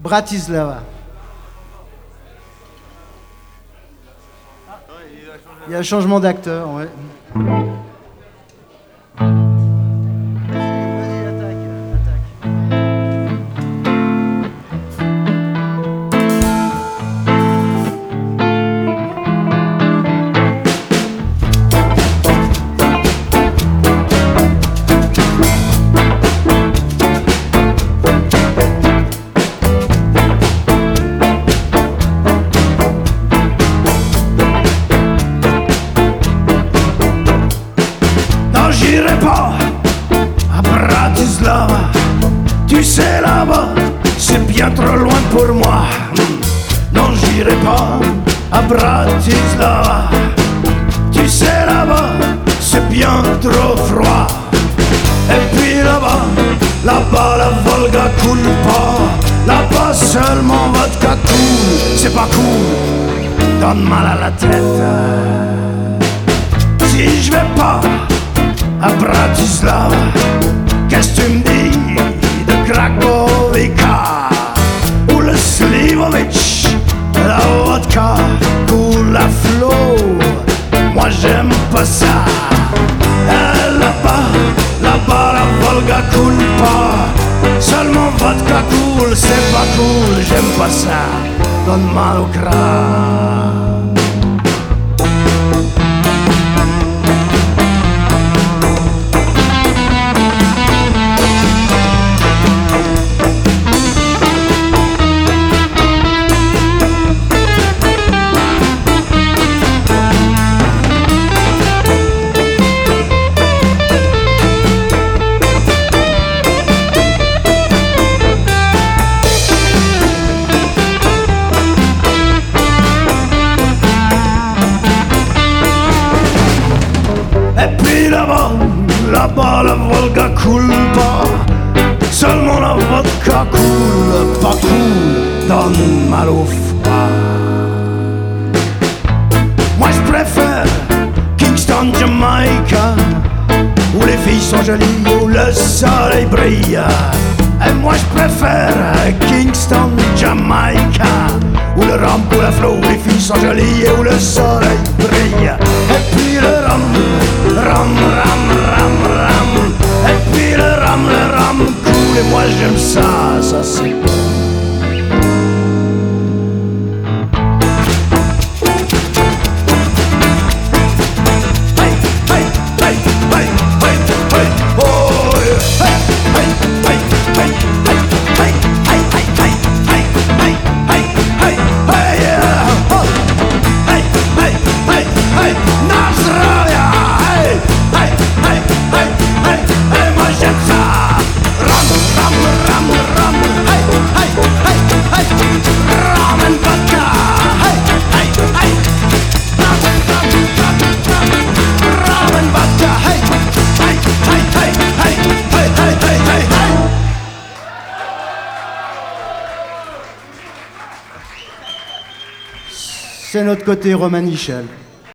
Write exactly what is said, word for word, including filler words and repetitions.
Bratislava. Il y a un changement d'acteur, ouais. Vas-y, attaque, attaque. J'irai pas à Bratislava, tu sais là-bas, c'est bien trop loin pour moi. Non, j'irai pas à Bratislava, tu sais là-bas, c'est bien trop froid. Et puis là-bas, là-bas la Volga coule pas, là-bas seulement vodka coule, c'est pas cool, donne mal à la tête. Si je vais pas à Bratislava, qu'est-ce que tu me dis de Krakovica ou le Slivovic, la vodka coule à flot, moi j'aime pas ça. Et là-bas, là-bas la Volga coule pas, seulement vodka coule, c'est pas cool, j'aime pas ça, donne mal au crâne. Et puis là-bas, là-bas la Volga coule pas, seulement la vodka coule, pas cool, donne mal au froid. Moi je préfère Kingston, Jamaica, où les filles sont jolies, où le soleil brille. Et moi je préfère Kingston, Jamaica, où le rhum coule à flot, où les filles sont jolies et où le soleil brille. Et puis le rhum, rhum, rhum, rhum, rhum. Et puis le rhum, le rhum coule et moi j'aime ça, ça c'est bon. C'est notre côté Romanichel.